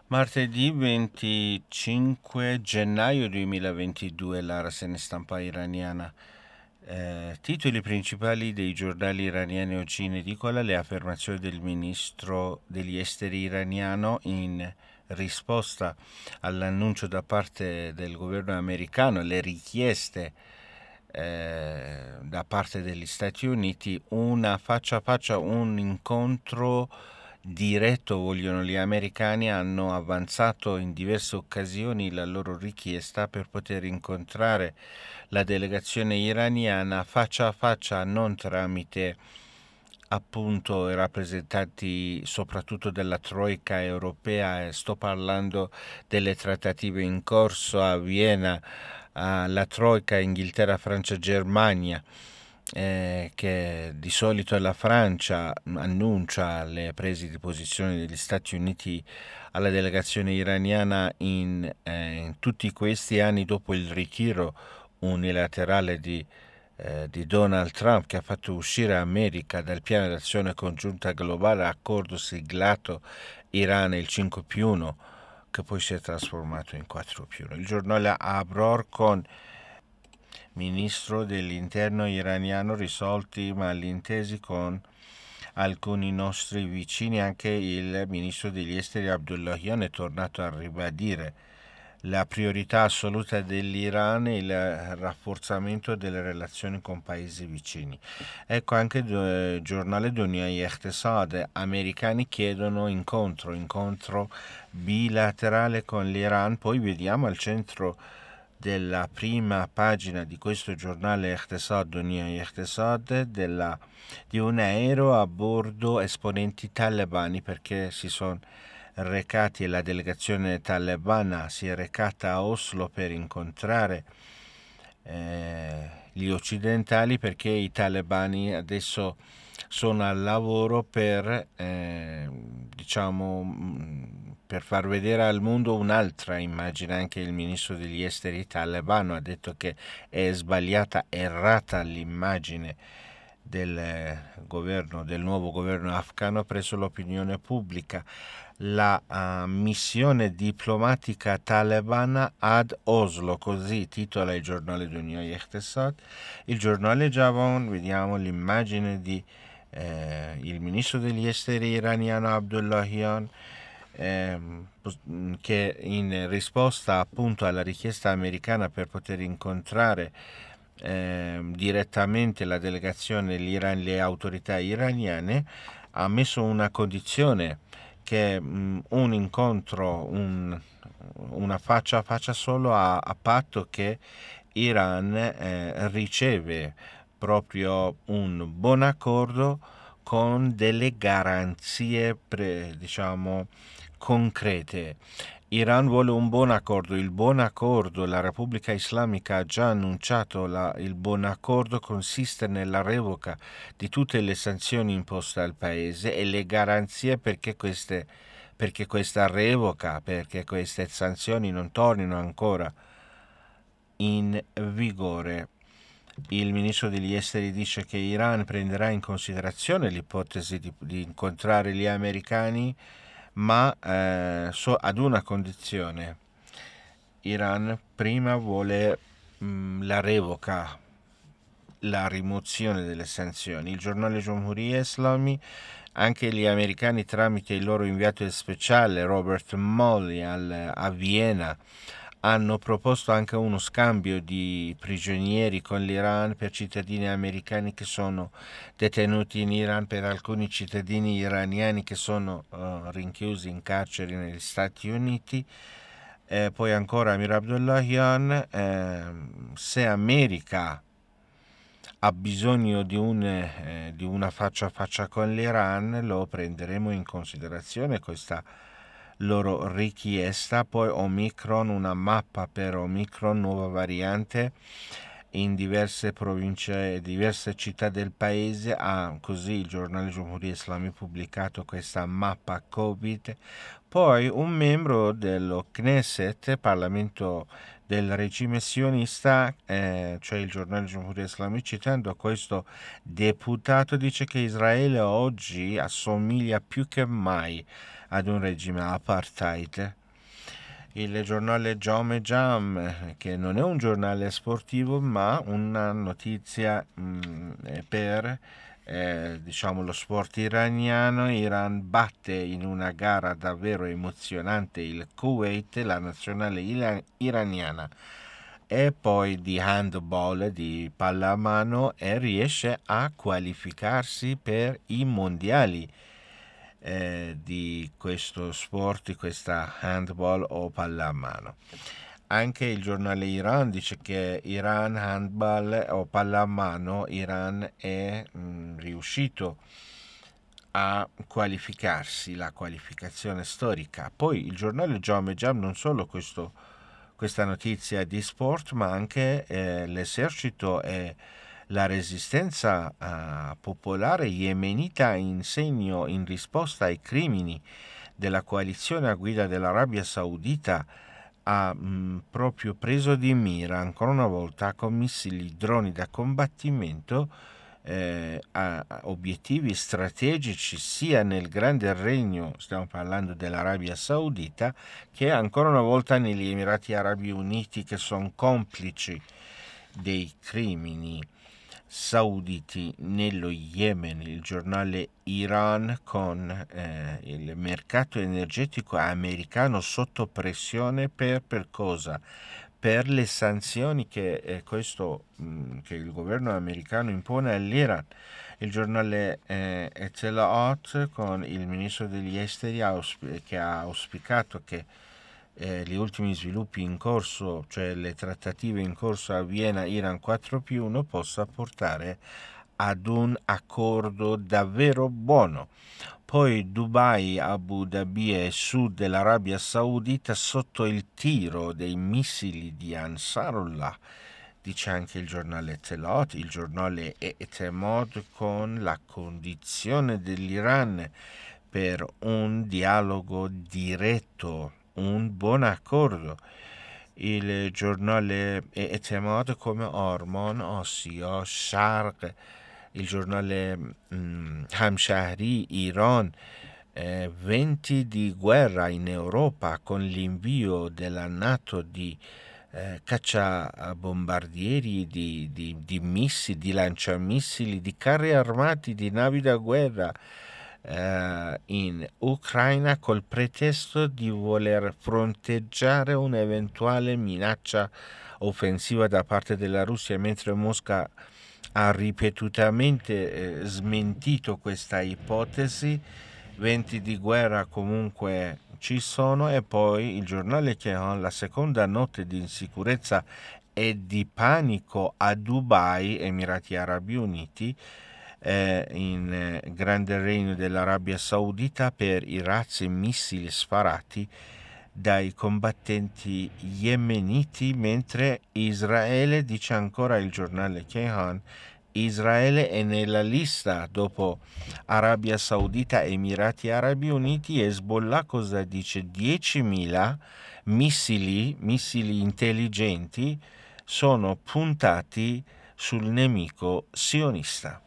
Martedì 25 gennaio 2022, la rassegna stampa iraniana. Titoli principali dei giornali iraniani oggi in edicola: le affermazioni del ministro degli esteri iraniano in risposta all'annuncio da parte del governo americano, le richieste da parte degli Stati Uniti, una faccia a faccia, un incontro diretto. Vogliono gli americani, hanno avanzato in diverse occasioni la loro richiesta per poter incontrare la delegazione iraniana faccia a faccia, non tramite appunto i rappresentanti soprattutto della Troica europea. Sto parlando delle trattative in corso a Vienna, la Troica Inghilterra, Francia, Germania, che di solito la Francia annuncia le prese di posizione degli Stati Uniti alla delegazione iraniana in tutti questi anni dopo il ritiro unilaterale di Donald Trump, che ha fatto uscire America dal piano d'azione congiunta globale, accordo siglato Iran il 5+1, che poi si è trasformato in 4+1. Il giornale Abror con ministro dell'interno iraniano, risolti malintesi con alcuni nostri vicini. Anche il ministro degli esteri Abdullahian è tornato a ribadire la priorità assoluta dell'Iran e il rafforzamento delle relazioni con paesi vicini. Ecco anche il giornale Dunia Iqtisad: americani chiedono incontro bilaterale con l'Iran. Poi vediamo al centro della prima pagina di questo giornale Iqtisad, Dunia Iqtisad, di un aereo a bordo esponenti talebani, perché si sono recati, la delegazione talebana si è recata a Oslo per incontrare gli occidentali, perché i talebani adesso sono al lavoro per per far vedere al mondo un'altra immagine. Anche il ministro degli esteri talebano ha detto che è sbagliata, errata l'immagine del nuovo governo afghano presso l'opinione pubblica. La missione diplomatica talebana ad Oslo, così titola il giornale Dunia Iqtisad. Il giornale Javon, vediamo l'immagine di il ministro degli esteri iraniano Abdullahian, che in risposta appunto alla richiesta americana per poter incontrare direttamente la delegazione, le autorità iraniane, ha messo una condizione, che un incontro, una faccia a faccia solo, a patto che Iran riceve proprio un buon accordo con delle garanzie concrete. Iran vuole un buon accordo. Il buon accordo, la Repubblica Islamica ha già annunciato, il buon accordo consiste nella revoca di tutte le sanzioni imposte al paese e le garanzie perché questa revoca, perché queste sanzioni non tornino ancora in vigore. Il ministro degli esteri dice che Iran prenderà in considerazione l'ipotesi di incontrare gli americani, ma ad una condizione. Iran prima vuole la revoca, la rimozione delle sanzioni. Il giornale Jomhuriya Islami: anche gli americani, tramite il loro inviato speciale Robert Malley a Vienna, hanno proposto anche uno scambio di prigionieri con l'Iran per cittadini americani che sono detenuti in Iran, per alcuni cittadini iraniani che sono rinchiusi in carceri negli Stati Uniti. Poi ancora Amir Abdullahian: se America ha bisogno di una faccia a faccia con l'Iran, lo prenderemo in considerazione questa loro richiesta. Poi Omicron, una mappa per Omicron, nuova variante in diverse province, diverse città del paese. Così il giornale Jomhuriya Islami pubblicato questa mappa Covid. Poi un membro dello Knesset, Parlamento del regime sionista, cioè il giornale Jomhuriya Islami, citando questo deputato, dice che Israele oggi assomiglia più che mai ad un regime apartheid. Il giornale Jome Jam, che non è un giornale sportivo ma una notizia per diciamo lo sport iraniano. Iran batte in una gara davvero emozionante il Kuwait, la nazionale iraniana, e poi di handball, di pallamano, e riesce a qualificarsi per i mondiali di questo sport, di questa handball o pallamano. Anche il giornale Iran dice che Iran handball o pallamano, Iran è riuscito a qualificarsi, la qualificazione storica. Poi il giornale Jam non solo questa notizia di sport, ma anche l'esercito e la resistenza popolare yemenita in risposta ai crimini della coalizione a guida dell'Arabia Saudita ha proprio preso di mira ancora una volta con missili, droni da combattimento a obiettivi strategici sia nel Grande Regno, stiamo parlando dell'Arabia Saudita, che ancora una volta negli Emirati Arabi Uniti, che sono complici dei crimini sauditi nello Yemen. Il giornale Iran con il mercato energetico americano sotto pressione per cosa? Per le sanzioni che che il governo americano impone all'Iran. Il giornale Etelaot con il ministro degli esteri che ha auspicato che gli ultimi sviluppi in corso, cioè le trattative in corso a Vienna Iran 4+1, possa portare ad un accordo davvero buono. Poi Dubai, Abu Dhabi e sud dell'Arabia Saudita sotto il tiro dei missili di Ansarullah, dice anche il giornale Telot. Il giornale Etemod con la condizione dell'Iran per un dialogo diretto, un buon accordo. Il giornale Etemod come Ormon, ossia Sharq, il giornale Hamshahri, Iran, venti di guerra in Europa con l'invio della NATO di cacciabombardieri, di missili, di lanciamissili, di carri armati, di navi da guerra in Ucraina col pretesto di voler fronteggiare un'eventuale minaccia offensiva da parte della Russia, mentre Mosca ha ripetutamente smentito questa ipotesi. Venti di guerra comunque ci sono. E poi il giornale Teheran, la seconda notte di insicurezza e di panico a Dubai, Emirati Arabi Uniti, in Grande Regno dell'Arabia Saudita, per i razzi e missili sparati dai combattenti yemeniti, mentre Israele, dice ancora il giornale Teheran, Israele è nella lista dopo Arabia Saudita e Emirati Arabi Uniti. Hezbollah cosa dice? 10.000 missili intelligenti sono puntati sul nemico sionista.